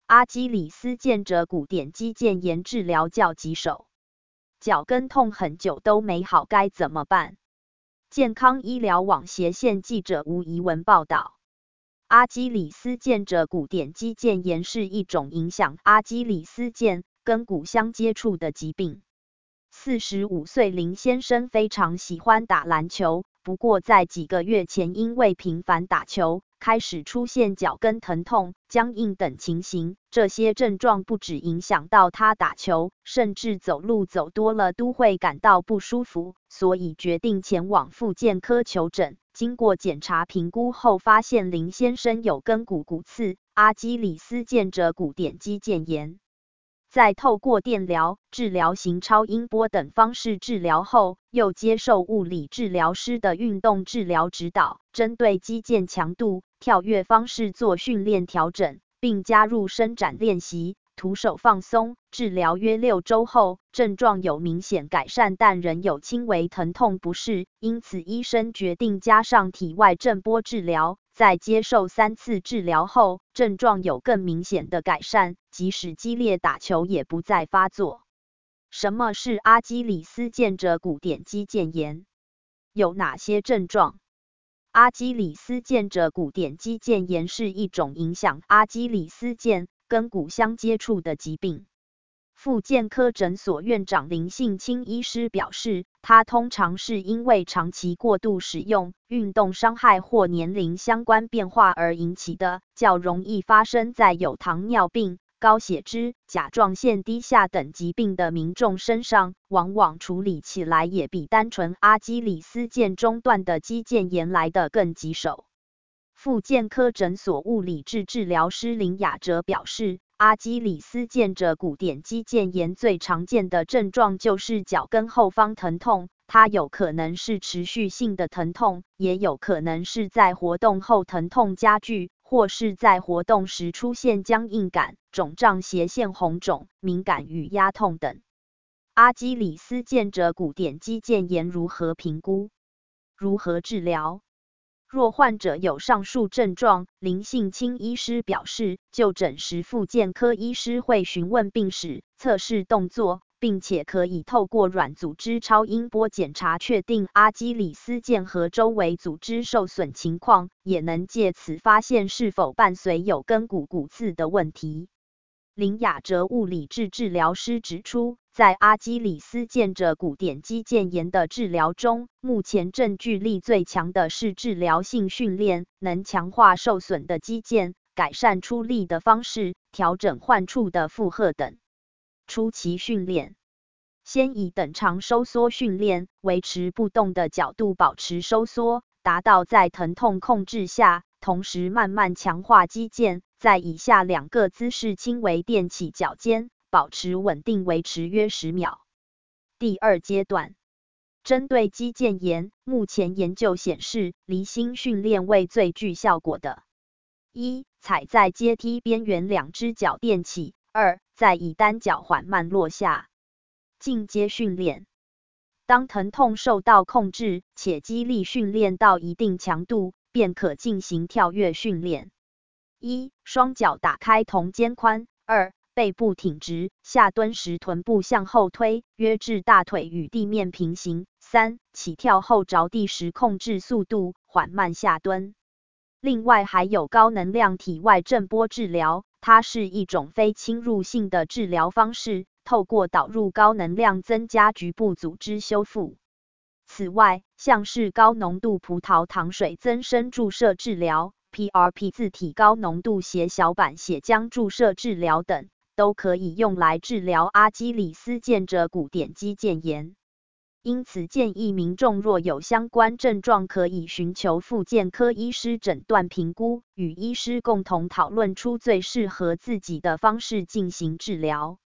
阿基里斯腱折骨点肌腱炎治疗较棘手，脚跟痛很久都没好，该怎么办？健康医疗网斜线记者吴怡文报道。阿基里斯腱折骨点肌腱炎是一种影响阿基里斯腱跟骨相接触的疾病。45岁林先生非常喜欢打篮球，不过在几个月前因为频繁打球，开始出现脚跟疼痛、僵硬等情形。这些症状不只影响到他打球，甚至走路走多了都会感到不舒服，所以决定前往复健科求诊。经过检查评估后，发现林先生有根骨骨刺、阿基里斯腱折骨点肌腱炎。在透过电疗、治疗型超音波等方式治疗后，又接受物理治疗师的运动治疗指导，针对肌腱强度、跳跃方式做训练调整，并加入伸展练习、徒手放松。治疗约6周后，症状有明显改善，但仍有轻微疼痛不适，因此医生决定加上体外震波治疗。在接受3次治疗后，症状有更明显的改善，即使激烈打球也不再发作。什么是阿基里斯腱折骨点肌腱炎？有哪些症状？阿基里斯腱折骨点肌腱炎是一种影响阿基里斯腱跟骨相接触的疾病。复健科诊所院长林信清医师表示，它通常是因为长期过度使用、运动伤害或年龄相关变化而引起的，较容易发生在有糖尿病、高血脂、甲状腺低下等疾病的民众身上，往往处理起来也比单纯阿基里斯腱中段的肌腱炎来得更棘手。复健科诊所物理治治疗师林雅哲表示，阿基里斯腱折骨点肌腱炎最常见的症状就是脚跟后方疼痛，它有可能是持续性的疼痛，也有可能是在活动后疼痛加剧，或是在活动时出现僵硬感、肿胀、斜线红肿、敏感与压痛等。阿基里斯腱折骨点肌腱炎如何评估？如何治疗？若患者有上述症状，林信清医师表示，就诊时复健科医师会询问病史、测试动作，并且可以透过软组织超音波检查确定阿基里斯腱和周围组织受损情况，也能借此发现是否伴随有根骨骨刺的问题。林雅哲物理治治疗师指出，在阿基里斯腱折骨点肌腱炎的治疗中，目前证据力最强的是治疗性训练，能强化受损的肌腱，改善出力的方式，调整患处的负荷等。初期训练，先以等长收缩训练，维持不动的角度保持收缩，达到在疼痛控制下，同时慢慢强化肌腱，在以下2个姿势轻微垫起脚尖，保持稳定维持约10秒。第2阶段，针对肌腱炎，目前研究显示，离心训练为最具效果的。1. 踩在阶梯边缘，2只脚垫起。2. 再以单脚缓慢落下。进阶训练，当疼痛受到控制，且肌力训练到一定强度，便可进行跳跃训练。1. 双脚打开同肩宽。2. 背部挺直，下蹲时臀部向后推，约至大腿与地面平行。3. 起跳后着地时控制速度，缓慢下蹲。另外还有高能量体外震波治疗，它是一种非侵入性的治疗方式，透过导入高能量增加局部组织修复。此外，像是高浓度葡萄糖水增生注射治疗、PRP 自体高浓度血小板血浆注射治疗等，都可以用来治疗阿基里斯腱折骨点肌腱炎。因此建议民众若有相关症状，可以寻求复健科医师诊断评估，与医师共同讨论出最适合自己的方式进行治疗。